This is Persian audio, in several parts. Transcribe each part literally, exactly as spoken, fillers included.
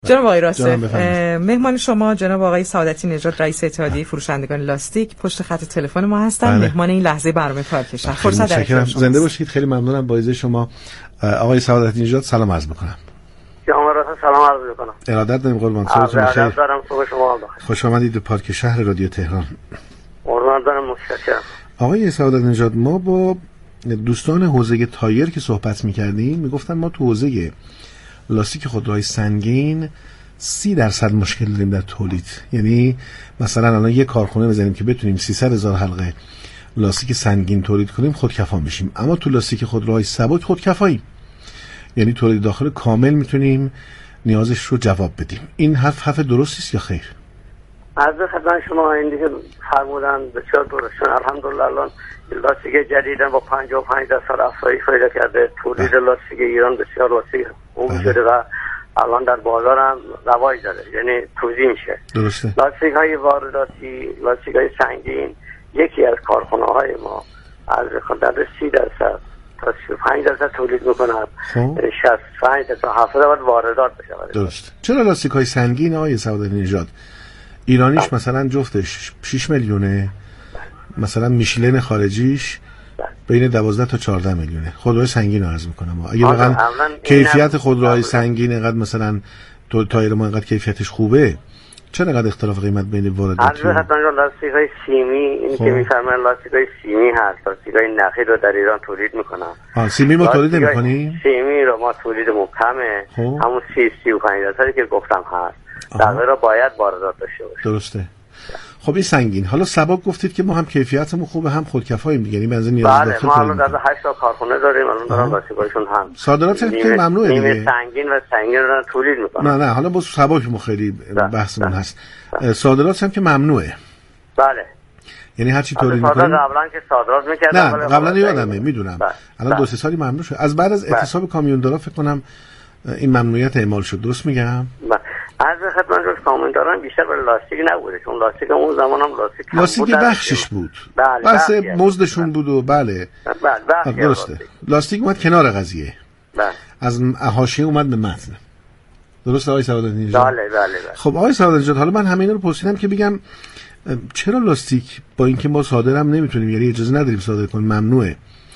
جناب آقای راسخ، مهمان شما جناب آقای سعادتی نژاد رئیس اتحادیه فروشندگان لاستیک پشت خط تلفن ما هستن. بله. مهمان این لحظه برنامه کارکشن. فرصت در اختیار شما. زنده باشید. خیلی ممنونم با اجازه شما. آقای سعادتی نژاد سلام عرض می‌کنم. جناب راسخ سلام عرض می‌کنم. ارادت دارم قربان. صبحتون بخیر. ارادت دارم. صبح شما بخیر. خوش آمدید به پارک شهر رادیو تهران. قربان دارم. متشکرم. آقای سعادتی نژاد، ما با دوستان حوزه تایر که صحبت می‌کردیم میگفتن ما تو حوزه لاستیک خودروهای سنگین سی درصد مشکل داریم در تولید. یعنی مثلا الان یه کارخونه بزنیم که بتونیم سیصد هزار حلقه لاستیک سنگین تولید کنیم خودکفا میشیم، اما تو لاستیک خودروهای سبک خودکفاییم. یعنی تولید داخل کامل میتونیم نیازش رو جواب بدیم. این حرف حرف درستی است یا خیر؟ از خدمت شما این دیگه فرمودن بسیار درسته. الحمدلله الان لاستیک جدیدن با پنجاه و پنج درصد افزایش پیدا کرده. تولید لاستیک ایران بسیار وسیع خوب شده و الان در بازار هم رواج داره، یعنی توزیع میشه. درسته. لاستیک های وارداتی، لاستیک های سنگین، یکی از کارخانه های ما از در سی درصد تا سی و پنج درصد تولید میکنن. یعنی شصت و پنج تا هفتاد درصد واردات بشه. درست. چرا لاستیک های سنگین آقای سعادتی نژاد ایرانیش مثلا جفتش شش میلیونه، مثلا میشلن خارجیش بین دوازده تا چهارده میلیونه؟ خودروهای سنگین عرض میکنم. اگه واقعا کیفیت خودروهای سنگین اینقدر مثلا تو تایر ما اینقدر کیفیتش خوبه، چرا اینقدر اختلاف قیمت بین وارداتی؟ البته لاستیک‌های سیمی، این که میفرماین لاستیک‌های سیمی هست، لاستیک‌های نخی رو در ایران تولید میکنن. آ سیمی ما تولید نمی‌کنیم؟ سیمی رو ما تولید کمه، همون سی سی و پنج درصدی که گفتم هست. در را باید واردات داشته باشه. درسته. خب این سنگین. حالا سبک گفتید که ما هم کیفیتمون خوبه هم خودکفاییم دیگه، یعنی بنزین نیاز داره. بله، ما الان در هشت تا کارخونه داریم، الان دارن لاستیکاشون هم صادرات که ممنوعه دیگه. نیمه سنگین و سنگین رو تولید میکنن. نه نه حالا با سبک ما خیلی بحثمون هست. صادرات هم که ممنوعه. بله. یعنی هر چی تولید میکنیم. قبلا که صادرات میکردن. نه قبلا یادمه، میدونم. الان دو سه سالی ممنوع شد. از بعد از اعتصاب کامیوندارا فکر کنم این ممنوعیت اعمال شد. درست میگم؟ از خدمت روز کامنتاران بیشتر برای لاستیک نبوده، چون لاستیک اون زمان هم لاستیک لاستیک بخشش بود. بله بحث مزدشون بود و بله. بله درسته. لاستیک اومد کنار قضیه. بله. از حاشیه اومد به متن. درسته آقای سعادتی نژاد؟ بله بله بله. خب آقای سعادتی نژاد، حالا من همین رو پرسیدم که بگم چرا لاستیک با اینکه ما صادرم نمیتونیم، یعنی اجازه نداریم صادر کنیم، ممنوعه،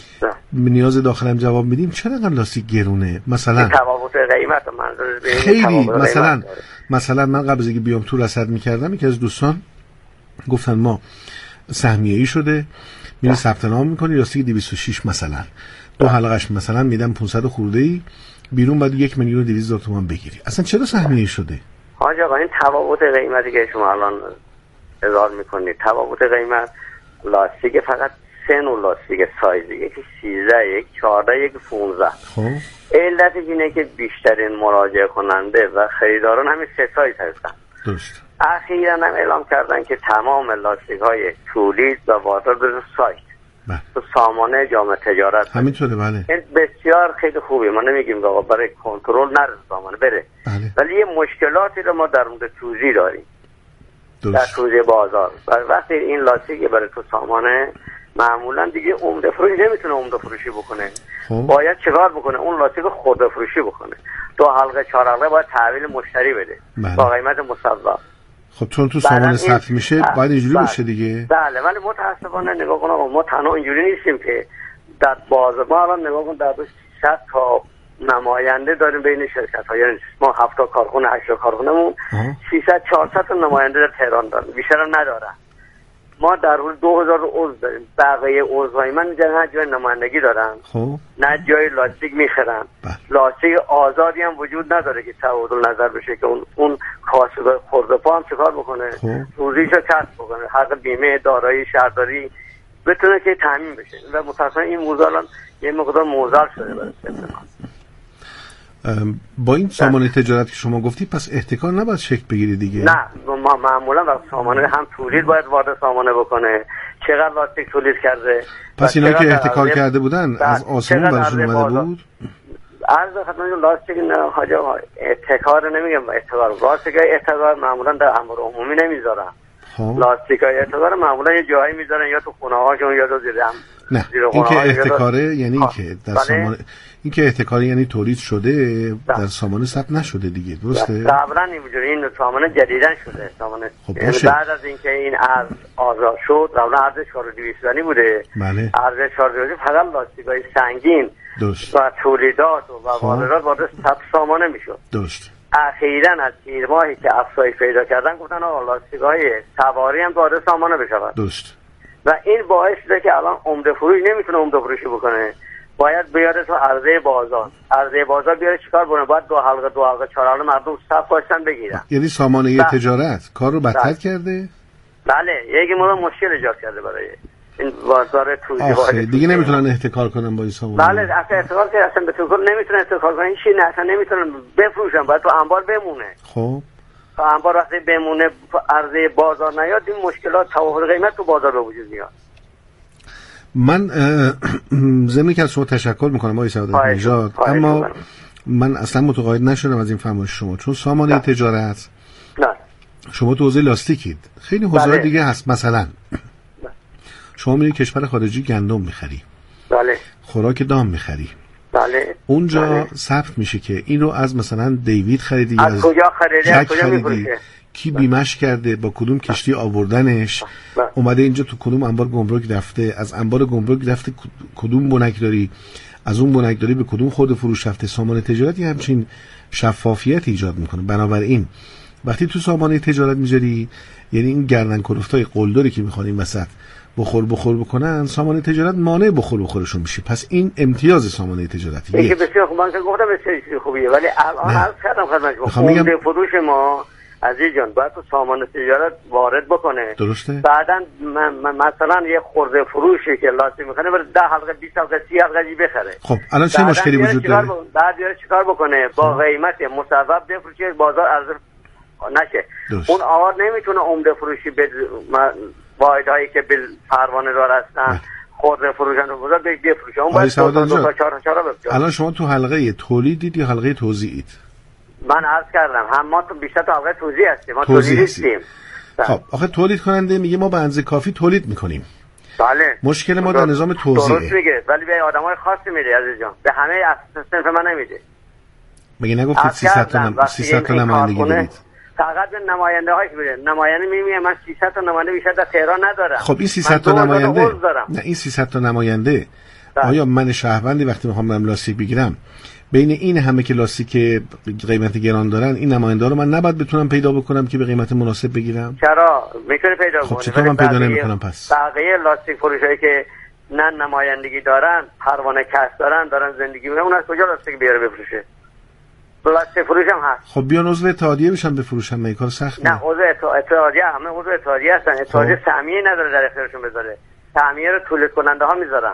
نیاز داخلم جواب میدیم، چرا انقدر لاستیک گرونه؟ مثلا تفاوت قیمت منظور به خیلی مثلا مثلا من قبل از اینکه بیام تو رصد میکردم، یکی از دوستان گفتن ما سهمیه‌ای شده میری ثبت نام میکنی لاستیک دویست و شش مثلا دو حلقش مثلا میدم پانصد خورده‌ای بیرون، بعد یک میلیون و دویست هزار تومان بگیری. اصلا چرا سهمیه‌ای شده؟ حاج آقا این تفاوت قیمتی که شما الان اظهار میکنید، تفاوت قیمت لاستیک فقط سه نوع لاستیک سایز، یکی سیزده، یک چهارده، یک پانزده. خب علتش اینه که بیشترین مراجعه کننده و خریداران همین سه سایز هستن. درست. اخیراً هم اعلام کردن که تمام لاستیک های تولید و واردات به سایت بله. تو سامانه جامعه تجارت همینطوره. بله. این بسیار خیلی خوبه، ما نمیگیم که آقا برای کنترل نره سامانه بره. بله. ولی یه مشکلاتی رو ما در مورد توزیع داریم. درست. در توزیع بازار. و وقتی این لاستیک برای تو سامانه معمولا دیگه عمده فروشی نمیتونه عمده فروشی بکنه. خب. باید چیکار بکنه؟ اون لاستیک خرده فروشی بکنه. دو حلقه چهار حلقه باید تحویل مشتری بده. بله. با قیمت مصوب. خب چون تو سامانه ثبت میشه باید اینجوری بله. باشه دیگه. بله ولی متاسفانه نگاه کن آقا، ما تنها اینجوری نیستیم که در بازار ما الان نگاه کن در صد تا نماینده داریم بین شرکت ها، یعنی ما هفت تا کارخونه هشت تا کارخونهمون سیصد چهارصد تا نماینده در تهران داریم، بیشتر هم ندارن. ما در حدود دو هزار عضو داریم، بقیه عضوهای من نه جای نمایندگی دارن خب نه جای لاستیک میخرن. لاستیک آزادی هم وجود نداره که تبادل نظر بشه که اون اون کاسب خرده پا هم چیکار بکنه، روزیشو کسب بکنه، حق بیمه دارایی شهرداری بتونه که تامین بشه. و متأسفانه این موضوع الان یه مقدار موزل شده برای با این سامانه تجارت که شما گفتی پس احتکار نباید شکل بگیری دیگه. نه ما معمولا وقت سامانه هم تولید باید وارد سامانه بکنه، چقدر لاستیک تولید کرده. پس اینا که احتکار کرده بودن از آسمون برشون اومده بود؟ عرض خدمت لاستیک نه حاج آقا، احتکار نمیگم، احتکار لاستیک احتکار معمولا در امر عمومی نمیذارن. لاستیک های احتکار معمولا یه جایی میذارن یا تو خونه هاشون یا تو زیر هم. نه این که احتکاره یعنی که در سامانه، این که احتکار یعنی تولید شده ده. در سامانه ثبت نشده دیگه، درسته؟ قبلا اینجوری این سامانه جدیدن شده سامانه. خب یعنی بعد از اینکه این ارز آزاد شد قبلا ارز چهار و دویست بوده. بله. ارز چهار و دویست فقط لاستیک‌های سنگین درست. و تولیدات و واردات وارد ثبت سامانه میشد. درست. اخیراً از تیر ماهی که افزایش پیدا کردن گفتن آقا لاستیک‌های سواری هم وارد سامانه بشود. درست. و این باعث شده که الان عمده فروش نمیتونه عمده فروشی بکنه، باید بیاره تو عرضه بازار. عرضه بازار بیاره چیکار کنه؟ باید دو حلقه دو حلقه چهار حلقه مردم صف باشن بگیرن. یعنی سامانه بله. تجارت کار رو بدتر کرده؟ بله، یکی مورد مشکل ایجاد کرده برای این بازار توزیع. آخه دیگه نمیتونن احتکار کنن با این سامانه. بله، اصلا احتکار که اصلا به طور کل نمیتونن احتکار کنن، هیچ نه، اصلا نمیتونن بفروشن، باید تو انبار بمونه. خب تو انبار وقتی بمونه عرضه بازار نیاد این مشکلات تفاوت قیمت تو بازار به وجود میاد. من ضمن که از شما تشکر میکنم آقای سعادت نژاد، اما بارم. من اصلا متقاعد نشدم از این فرمایش شما، چون سامانه نه. تجارت نه. شما تو حوزه لاستیکید، خیلی حوزه بله. دیگه هست. مثلا بله. شما میری کشور خارجی گندم میخری، بله. خوراک دام میخری، بله. اونجا بله. ثبت میشه که این رو از مثلا دیوید خریدی، از, از کجا خریدی، از کجا میفروشه، کی بیمش کرده، با کدوم کشتی آوردنش، اومده اینجا تو کدوم انبار گمرک رفته، از انبار گمرک رفته کدوم بنکداری، از اون بنکداری به کدوم خود فروش رفته. سامانه تجارتی همچین شفافیت ایجاد میکنه. بنابراین وقتی تو سامانه تجارت میذاری، یعنی این گردن کلفتای قلدری که میخوان این وسط بخور بخور بکنن، سامانه تجارت مانع بخور بخورشون میشه. پس این امتیاز سامانه تجارتی. یکی بسیار خوب، من که گفتم بسیار خوبیه، ولی الان عرض کردم خدمت شما عمده فروش ما عزیز جان باید تو سامان تجارت وارد بکنه. درسته. بعداً مثلا یه خورده فروشی که لاستیک میکنه برای ده حلقه بیست حلقه سی حلقه جی بخره. خب الان چه مشکلی وجود داره؟ بعد بیاره چیکار بکنه؟ با خب. قیمت مصوب بفروشه، بازار ارز نشه. درست. اون آقا نمیتونه عمده فروشی به واحدهایی که بل پروانه دار هستن خورده فروشنده بازار بفروشه. اون باید دو تا دو تا چهار تا چهار بفروشه. الان شما تو حلقه تولیدید یا حلقه توزیعید؟ من عرض کردم هم ما تو بیشتر تو حلقه توزیع هستیم، ما تولید هستیم. خب آخه تولید کننده میگه ما به اندازه کافی تولید میکنیم. بله. مشکل ما در نظام توزیعه. درست میگه، ولی به آدمای خاصی میده عزیز جان، به همه صنف من نمیده. مگه نگفتید سیصد تا سیصد تا نمایندگی دارید؟ فقط به نماینده هاش میده. نماینده میگه من سیصد تا نماینده بیشتر در تهران ندارم. خب این سیصد تا نماینده، نه این سیصد تا نماینده ده. آیا من شهروندی وقتی میخوام برم لاستیک بگیرم، بین این همه که لاستیک قیمت گران دارن، این نماینده رو من نباید بتونم پیدا بکنم که به قیمت مناسب بگیرم؟ چرا میتونه پیدا کنه. خب چطور من پیدا نمیکنم پس؟ بقیه لاستیک فروشایی که نه نمایندگی دارن، پروانه کسب دارن، دارن زندگی میکنن، اون از کجا لاستیک بیاره بفروشه؟ لاستیک فروش هم هست. خب بیان عضو اتحادیه بشن بفروشن، این کار سخته. نه عضو اتحادیه، همه عضو اتحادیه هستن. اتحادیه سهمیه نداره در اختیارشون بذاره. سهمیه رو تولید کننده ها میذارن.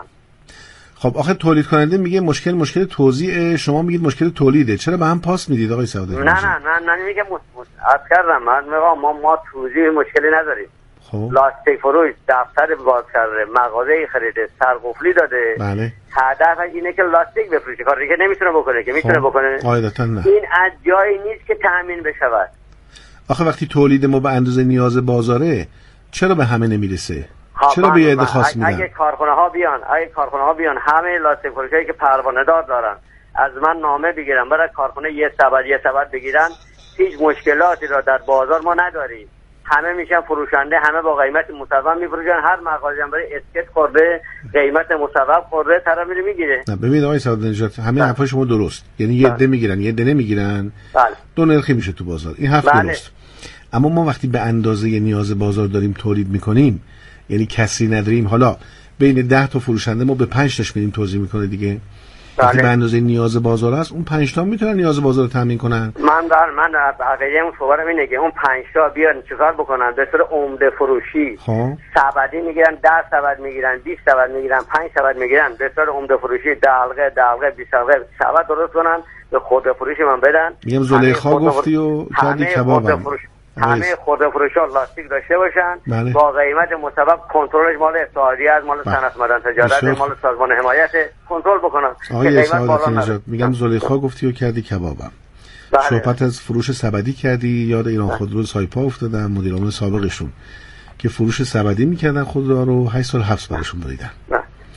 خب آخه تولید کننده میگه مشکل مشکل توزیع، شما میگید مشکل تولیده، چرا به هم پاس میدید آقای سعادت؟ نه نه نه نه میگم از کردم من میگم ما ما توزیع مشکلی نداریم. خب لاستیک فروش دفتر باز کرده، مغازه خریده، سرقفلی داده. بله. هدف اینه که لاستیک بفروشه، کاری که نمیتونه بکنه که میتونه خب. بکنه. قاعدتاً نه. این از جایی نیست که تامین بشود. آخه وقتی تولید ما به اندازه نیاز بازاره، چرا به همه نمیرسه؟ چرا به یه عده خاص میدن؟ اگه کارخونه ها بیان، اگه کارخونه ها بیان همه لاستیک فروشایی که پروانه دار دارن از من نامه بگیرن، برای کارخونه یه سبد یه سبد بگیرن، هیچ مشکلاتی را در بازار ما نداریم. همه میشن فروشنده، همه با قیمت مصوب میفروشن. هر مغازه‌ای برای اسکت خورده، قیمت مصوب خورده، طرف میره میگیره. نه ببینید آقای سعادت نژاد، همه حرفای شما درست، یعنی یه عده میگیرن یه عده نمیگیرن. بله. دو نرخی میشه تو بازار، این حرف بله. درست. اما ما وقتی به اندازه نیاز بازار داریم تولید میکنیم، یعنی کسی نداریم، حالا بین ده تا فروشنده ما به پنج تاش میدیم توزیع میکنه دیگه. وقتی بله. به اندازه نیاز بازار هست، اون پنج تا میتونن نیاز بازار رو تامین کنن. من در من عقیده‌ام صحبتم اینه که اون پنج تا بیان چیکار بکنن؟ به صورت عمده فروشی. خب سبدی میگیرن، ده سبد میگیرن، بیست سبد میگیرن، پنج سبد میگیرن، به صورت عمده فروشی ده حلقه، ده حلقه، بیست حلقه سبد درست کنن، به خورده فروشی من بدن. میگم زلیخا گفتی و کردی کبابم. همه خورده فروشا لاستیک داشته باشن. بله. با قیمت مصوب، کنترلش مال اتحادیه از مال صنعت معدن تجارت، مال سازمان حمایت، کنترل بکنن که قیمت بالا نره. میگم زلیخا گفتی و کردی کبابم. بله. صحبت از فروش سبدی کردی، یاد ایران خودرو سایپا افتادم، مدیر عامل سابقشون که فروش سبدی میکردن خودرو رو هشت سال حبس براشون بریدن.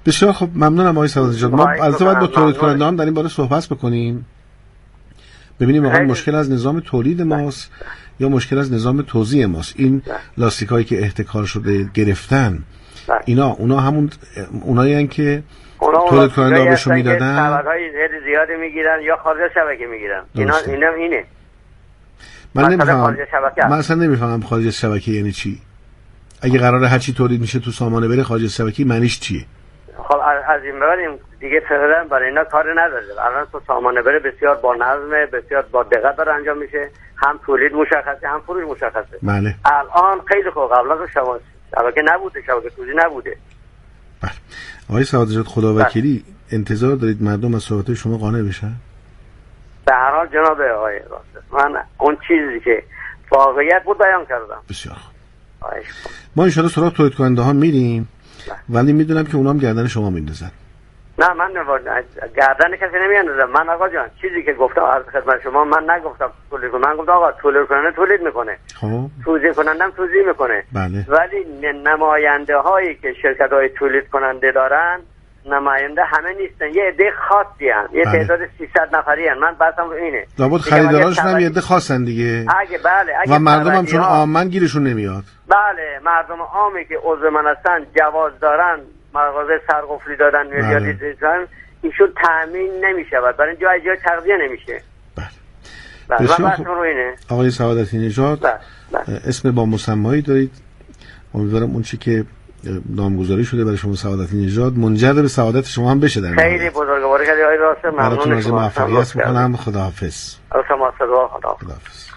بسیار خب، ممنونم آقای سعادت نژاد. ما البته باید با تولید کننده هم در این باره صحبت بکنیم، ببینیم واقعا مشکل از نظام تولید ماست یا مشکل از نظام توزیع ماست. این لاستیکایی که احتکار شده گرفتن اینا اونا همون اونایی ان که تولید کننده ها بهشون میدادن، سبدهای زیادی میگیرن یا خارج شبکه میگیرن. اینا اینا اینه. من نمیفهمم من اصلا نمیفهمم خارج شبکه یعنی چی. اگه قراره هر چی تولید میشه تو سامانه بره خارج شبکه، معنیش چیه؟ خب از این بعد دیگه فعلا برای اینا کار نداره. الان تو سامانه بره بسیار با نظم، بسیار با دقت داره انجام میشه. هم تولید مشخصه، هم فروش مشخصه. بله. الان خیلی خوب، قبلا تو شما شبکه نبوده، شبکه توزیع نبوده. بله. آقای سعادت نژاد، خداوکیلی انتظار دارید مردم از صحبت شما قانع بشن؟ به هر حال جناب آقای راست، من اون چیزی که واقعیت بود بیان کردم. بسیار خوب. ما ان شاءالله سراغ تولید کننده ها میریم، ولی میدونم که اونا هم گردن شما میندازن. نه من گردن کسی نمیاندازم. من آقا جان چیزی که گفتم از خدمت شما، من نگفتم تولید کننده، من گفتم آقا تولید کننده تولید میکنه، خب توزیع کننده هم توزیع میکنه. بله. ولی نماینده هایی که شرکت های تولید کننده دارن، نماینده همه نیستن، یه عده خاصی هستن، یه بله. تعداد سیصد نفری هستن. من بحثم رو اینه، لابد خریداراشون هم یه عده خاصن دیگه. اگه بله اگه و مردم هم چون عامن گیرشون نمیاد. بله، مردم عامی که عضو من هستن، جواز دارن، مغازه سرقفلی دادن، میلیاردی دادن، ایشون تامین نمیشود، برای جای جای تغذیه نمیشه. بله. بله. من بحثم رو اینه. آقای سعادتی نژاد، بله. بله. اسم با مسمایی دارید. امیدوارم اون چی که نامگذاری شده برای شما سعادتی نژاد منجر به سعادت شما هم بشه. در خیلی بزرگواری کردی آقای راسته، ممنون شما. موفقیت میکنم. خداحافظ. خداحافظ. خداحافظ.